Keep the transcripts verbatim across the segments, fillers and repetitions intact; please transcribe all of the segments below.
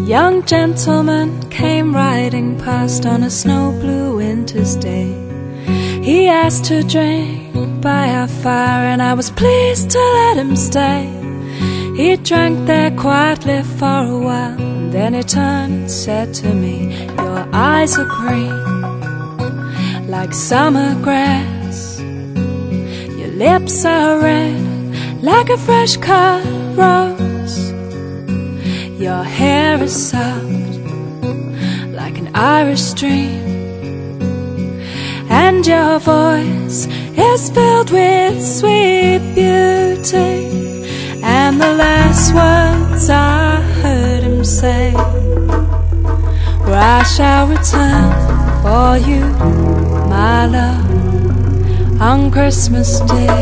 young gentleman came riding past on a snow blue winter's day. He asked to drink by our fire, and I was pleased to let him stay. He drank there quietly for a while, and then he turned and said to me, "Your eyes are green, like summer grass. Your lips are red, like a fresh cut rose. Your hair is soft, like an Irish stream, and your voice is filled with sweet beauty." And the last words I heard him say were, "I shall return for you, my love, on Christmas Day."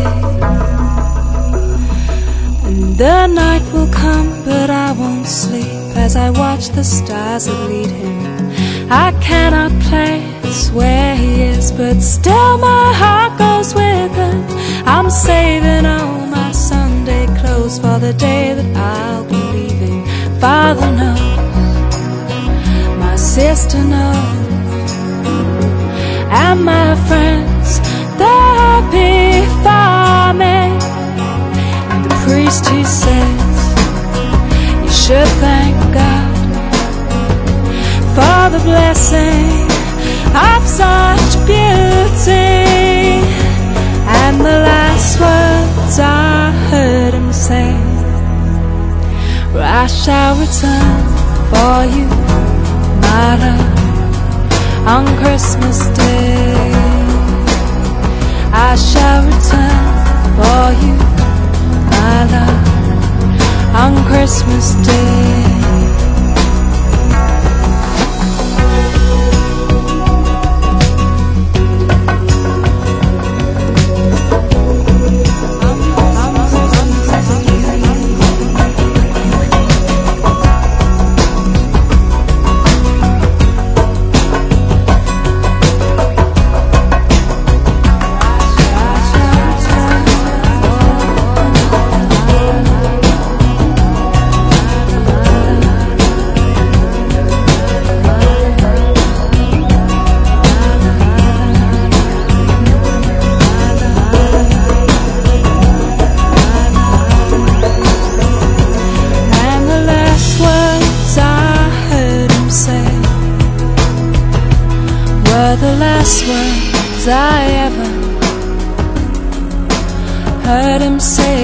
And the night will come, but I won't sleep as I watch the stars that lead him. I cannot place where he is, but still my heart goes with him. I'm saving all my Sunday clothes for the day that I'll be leaving. Father knows, my sister knows, and my friends, they're happy for me. And the priest, he says, you should thank God for the blessing of such beauty. And the last words I heard him say were, "I shall return for you, my love, on Christmas Day. I shall return for you, my love, on Christmas Day." The last words I ever heard him say.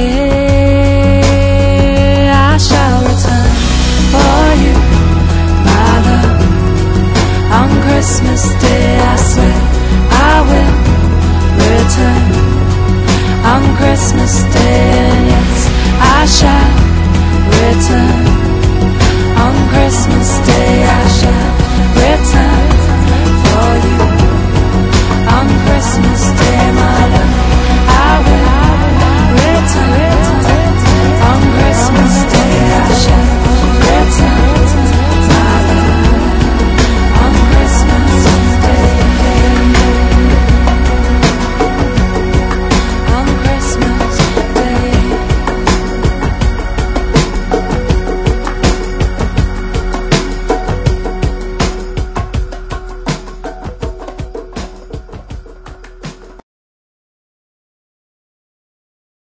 I shall return for you, my love, on Christmas Day. I swear I will return on Christmas Day.